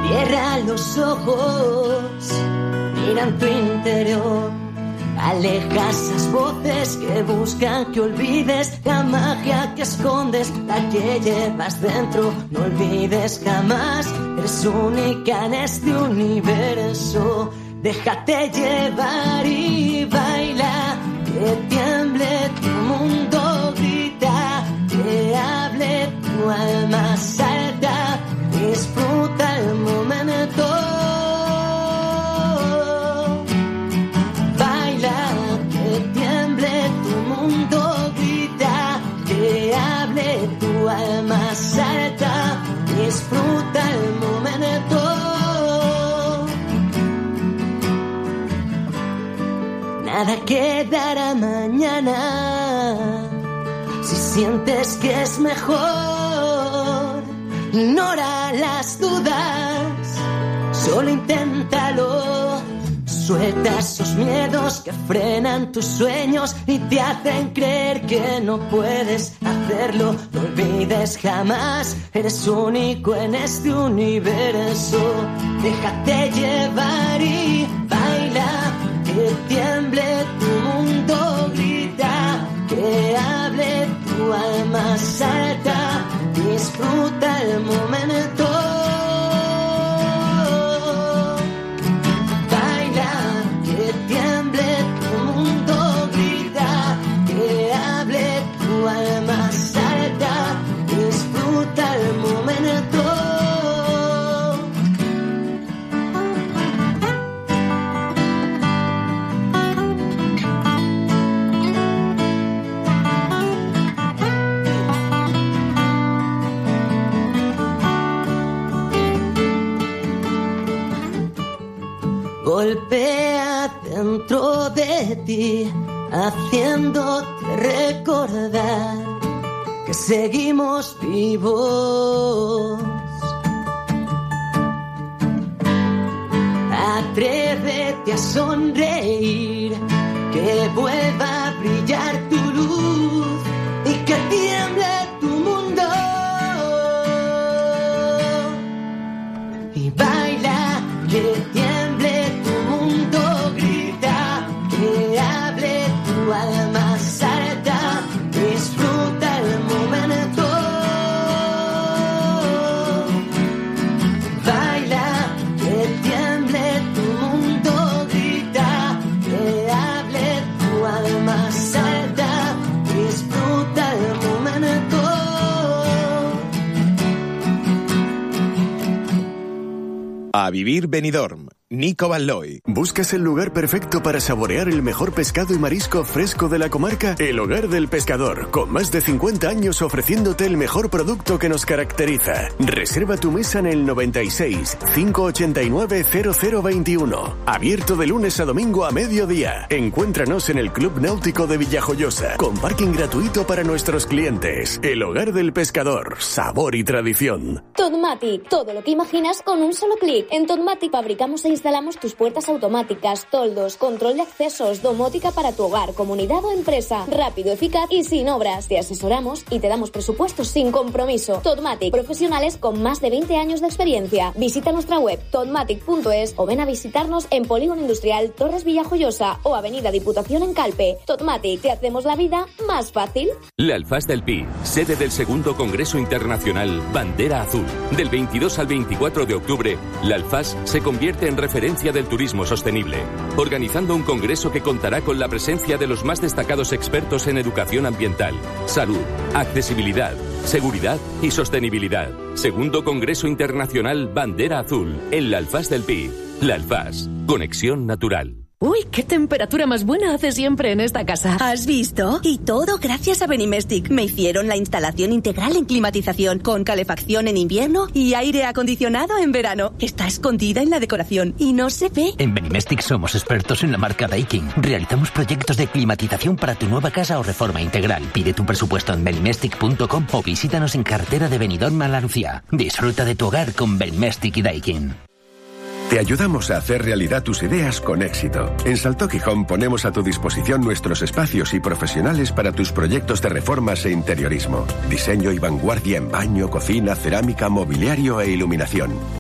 Cierra los ojos, mira en tu interior. Aleja esas voces que buscan que olvides la magia que escondes, la que llevas dentro. No olvides jamás, eres única en este universo. Déjate llevar y baila, que tiemble tu mundo, grita, que hable tu alma, salta, disfruta el momento. Baila, que tiemble tu mundo, grita, que hable tu alma, salta, disfruta el momento. Nada quedará mañana. Si sientes que es mejor, ignora las dudas, solo inténtalo. Suelta esos miedos que frenan tus sueños y te hacen creer que no puedes hacerlo. No olvides jamás, eres único en este universo. Déjate llevar y baila, que tiemble tu mundo, grita, que hable tu alma, salta, disfruta el momento. Baila, que tiemble tu mundo, grita, que hable tu alma, salta, disfruta el momento. Golpea dentro de ti, haciéndote recordar que seguimos vivos. Atrévete a sonreír, que vuelva a brillar tu luz y que tiemble tu mundo. Y baila, que tiemble tu mundo, grita, que hable tu alma, salta, disfruta el momento. Baila, que tiemble tu mundo, grita, que hable tu alma, salta, disfruta el momento. A vivir Benidorm. Nico Balloy. ¿Buscas el lugar perfecto para saborear el mejor pescado y marisco fresco de la comarca? El Hogar del Pescador, con más de 50 años ofreciéndote el mejor producto que nos caracteriza. Reserva tu mesa en el 96 589 0021. Abierto de lunes a domingo a mediodía. Encuéntranos en el Club Náutico de Villajoyosa, con parking gratuito para nuestros clientes. El Hogar del Pescador, sabor y tradición. Totmatic, todo lo que imaginas con un solo clic. En Totmatic fabricamos e instalamos tus puertas automáticas, toldos, control de accesos, domótica para tu hogar, comunidad o empresa. Rápido, eficaz y sin obras. Te asesoramos y te damos presupuestos sin compromiso. Totmatic, profesionales con más de 20 años de experiencia. Visita nuestra web totmatic.es o ven a visitarnos en Polígono Industrial Torres Villajoyosa o Avenida Diputación en Calpe. Totmatic, te hacemos la vida más fácil. La Alfaz del Pi, sede del segundo Congreso Internacional Bandera Azul. Del 22 al 24 de octubre, la Alfaz se convierte en referencia del turismo sostenible, organizando un congreso que contará con la presencia de los más destacados expertos en educación ambiental, salud, accesibilidad, seguridad y sostenibilidad. Segundo Congreso Internacional Bandera Azul, en la Alfaz del Pi. La Alfaz, conexión natural. Uy, qué temperatura más buena hace siempre en esta casa. ¿Has visto? Y todo gracias a Benimestic. Me hicieron la instalación integral en climatización, con calefacción en invierno y aire acondicionado en verano. Está escondida en la decoración y no se ve. En Benimestic somos expertos en la marca Daikin. Realizamos proyectos de climatización para tu nueva casa o reforma integral. Pide tu presupuesto en benimestic.com o visítanos en carretera de Benidorm a La Lucía. Disfruta de tu hogar con Benimestic y Daikin. Te ayudamos a hacer realidad tus ideas con éxito. En Salto Gijón ponemos a tu disposición nuestros espacios y profesionales para tus proyectos de reformas e interiorismo. Diseño y vanguardia en baño, cocina, cerámica, mobiliario e iluminación.